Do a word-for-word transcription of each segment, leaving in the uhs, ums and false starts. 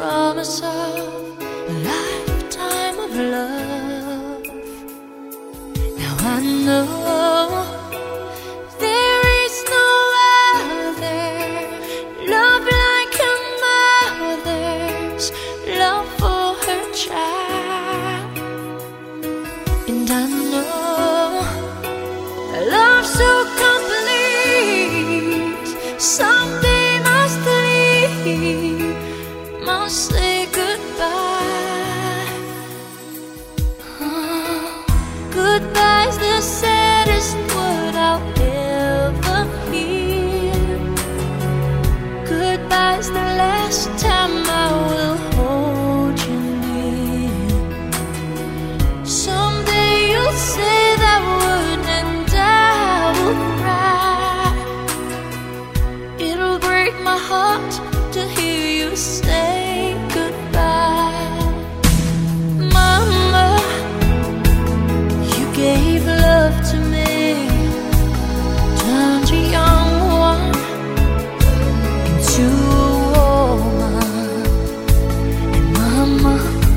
promise of a lifetime of love. Now I know there is no other love like a mother's love for her child. And I know a love so complete someday must leave, must say goodbye. Oh, goodbye's the saddest word I'll ever hear. Goodbye's the last time I will hold you near. Someday you'll say that word and I will cry. It'll break my heart to hear you say goodbye. Mama, you gave love to me, turned a young one into a woman. And Mama,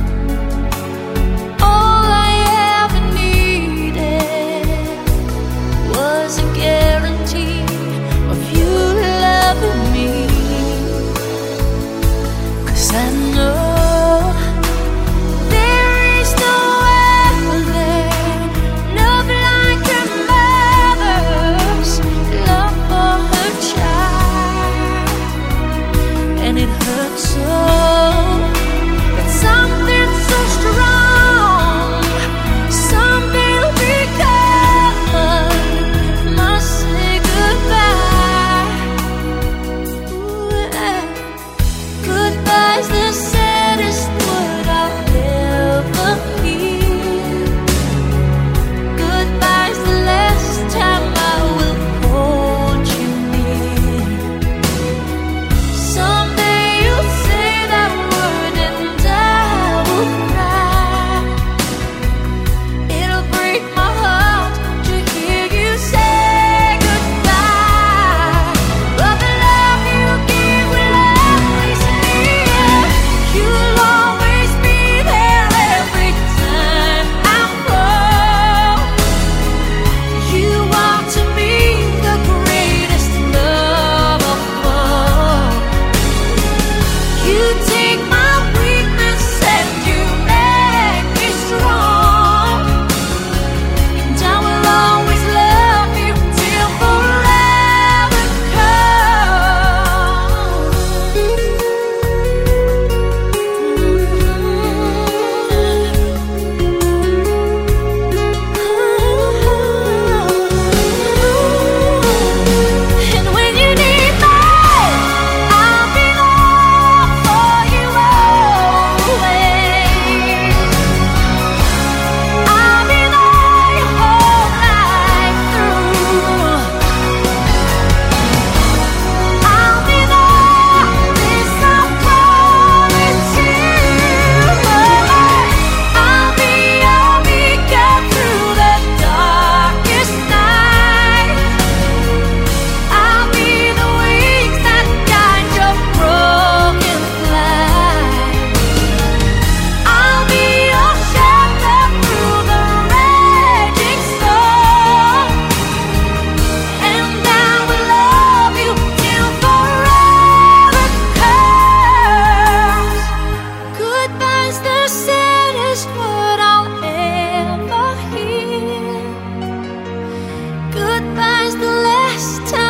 all I ever needed was a guarantee of you loving me. 'Cause I know there is no other love like a mother's love for her child. And it hurts so that something so strong someday will become must say goodbye. Ooh, yeah. Goodbye's the saddest word I'll ever hear. Goodbye's the last time I will hold you near. Someday you'll say that word and I will cry. It'll break my heart to hear you say goodbye. But the love you give will always be here. You'll always be there every time I fall. You are to me the greatest love of all. You take my weakness and you make me strong. And I will always love you till forever comes. And when you need me, I'll be there for you always. I'll be there your whole life through. I'll be there, this I promise you. I'll be your beacon through the darkest night. I'll be the wings that guide your broken flight. I'll be your shelter through the raging storm. And I will love you till forever comes. Goodbye's the saddest word I'll ever hear. Goodbye's the last time